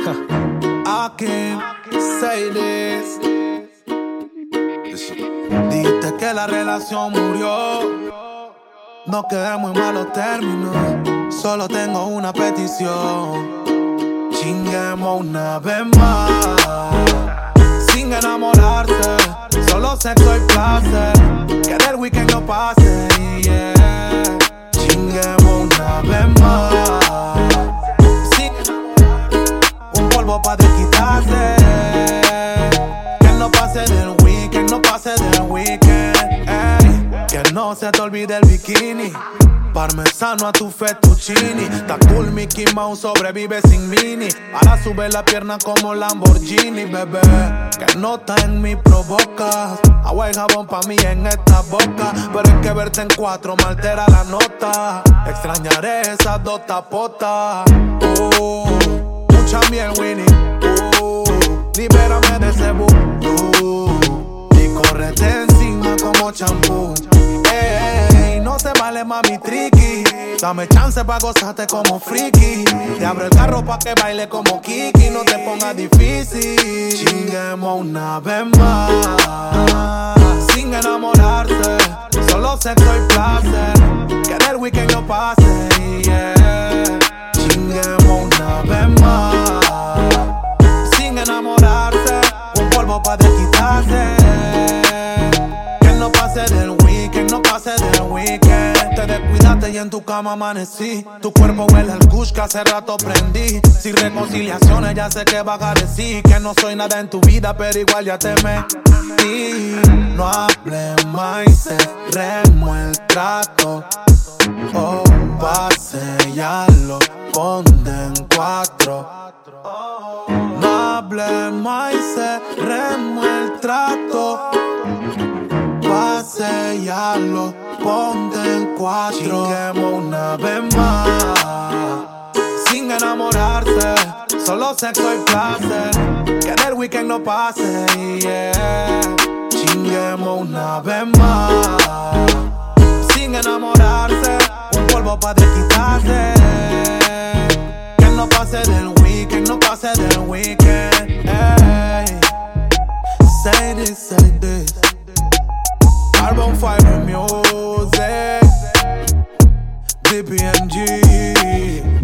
I can say this. Dijiste que la relación murió. No quedé muy malos términos. Solo tengo una petición. Chinguemos una vez más. Sin enamorarse. Solo sexo y placer. Que del weekend no pase. Yeah. Chinguemos una vez más. Sin un polvo pa' desquitarse. Que no pase del weekend, no pase del weekend. Ey. Que no se te olvide el bikini. Parmesano a tu fettuccini. Está cool Mickey Mouse, sobrevive sin mini. Ahora sube la pierna como Lamborghini, bebé. Que nota en mí provocas. Agua y jabón pa' mí en esta boca. Pero es que verte en cuatro me altera la nota. Extrañaré esas dos tapotas. Mucha miel, Winnie. Libérame de ese y córrete encima como champú. No te vale mami tricky. Dame chance pa' gozarte como friki. Te abro el carro pa' que baile como Kiki. No te pongas difícil. Chinguemos una vez más. Sin enamorarse. Solo sexo y placer. Que del weekend no pase. Yeah. Chinguemos una vez más. Sin enamorarse. Un polvo pa' desquitarse. Que no pase del weekend, no pase del weekend. Te descuidaste y en tu cama amanecí. Tu cuerpo huele al kush que hace rato prendí. Sin reconciliaciones ya sé que vas a decir que no soy nada en tu vida, pero igual ya te metí. No hables más y cerremos el trato. Oh, pa' sellarlo, ponte en cuatro. No hables más y cerremos el trato. Pa' sellarlo, ponte en cuatro. Chinguemos una vez más. Sin enamorarse. Solo sexo y placer. Que del weekend no pase. Yeah. Chinguemos una vez más. Sin enamorarse. Un polvo pa' desquitarse. Que no pase del weekend, no pase del weekend. Hey. Say this, say this. Carbon Fiber Music, DPMG.